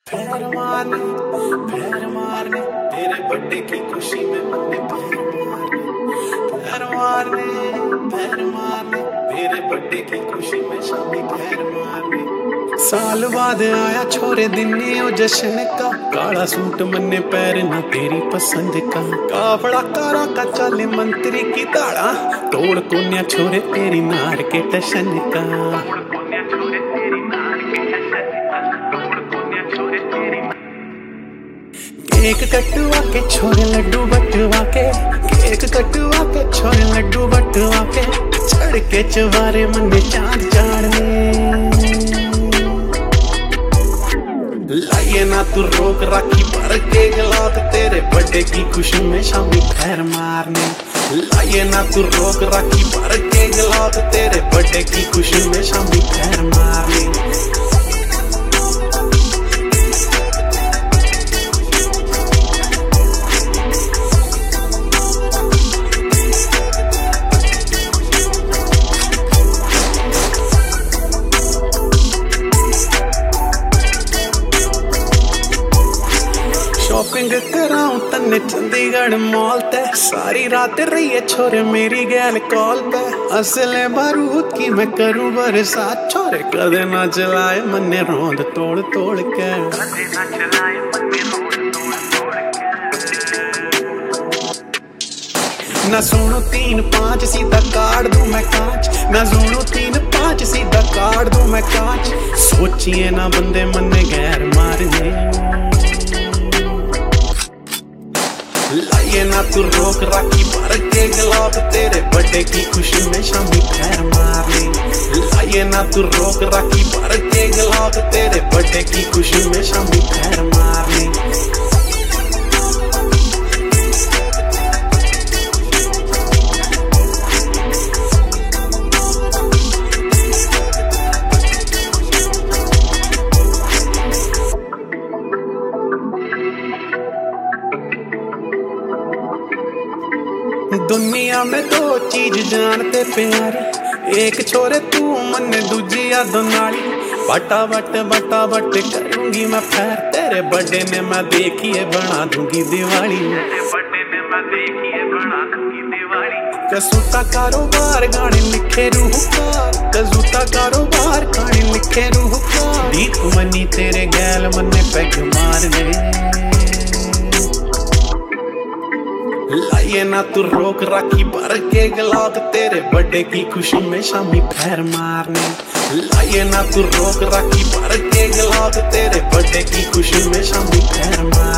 पैर मारने तेरे बर्थडे की खुशी में मन्ने पैर मारने तेरे बर्थडे की खुशी में शामी पैर मारने। साल बाद आया छोरे दिन ओ जश्न का, काला सूट मन्ने पैर ना तेरी पसंद का, काफड़ा कारा का चले मंत्री की दाड़ा, तोड़ कोन्या छोरे तेरी नार के टशन का। केक कटवा के छोरे लड्डू बटवा के, केक कटवा के छोरे लड्डू बटवा के, चढ़ के चवारे मन्ने चांद चाड़ने। लाइए ना तू रोक राखी भर के गलात तेरे बर्थडे की खुशी में शामी पैर मारने। लाइए ना तू रोक राखी भर के गलात तेरे बर्थडे की खुशी में शामी पैर मारने। शॉपिंग कराऊं तन्ने चंडीगढ़ मॉल ते, सारी रात रही है छोरे मेरी गैल कॉल पे। असले बारूद की मैं करूं बरसात, छोरे कदे ना चलाए मन्ने रोंद तोड़ तोड़ के। ना सुनो 3-5 सीधा काट दूं मैं कांच, ना सुनो 3-5 सीधा काट दूं मैं कांच। सोचिए ना बंदे मन्ने गैर मारने। लाइए ना तू रोक राखी भर के गलाब तेरे बर्थडे की खुशी में शामी पैर मारने। लाइए ना तू रोक राखी भर के गलाब तेरे बर्थडे की खुशी में शामी पैर मारने। दुनिया में दो चीज जानते प्यारे, एक छोरे तू मन्ने दूजी याद नाली। बटा बट करूंगी मैं पैर तेरे बर्थडे ने मैं देखिए बना दूंगी दिवाली। कसूता कारोबार गाने लिखे रूहकार, कसूता कारोबार गाने लिखे रूहकार। दीप मनी तेरे गैल मन्ने पैग मारने। लाइए ना तू रोक राखी भर के गलात तेरे बर्थडे की खुशी में शामी पैर मारने। लाइए ना तू रोक राखी भर के गलात तेरे बर्थडे की खुशी में शामी पैर मारने।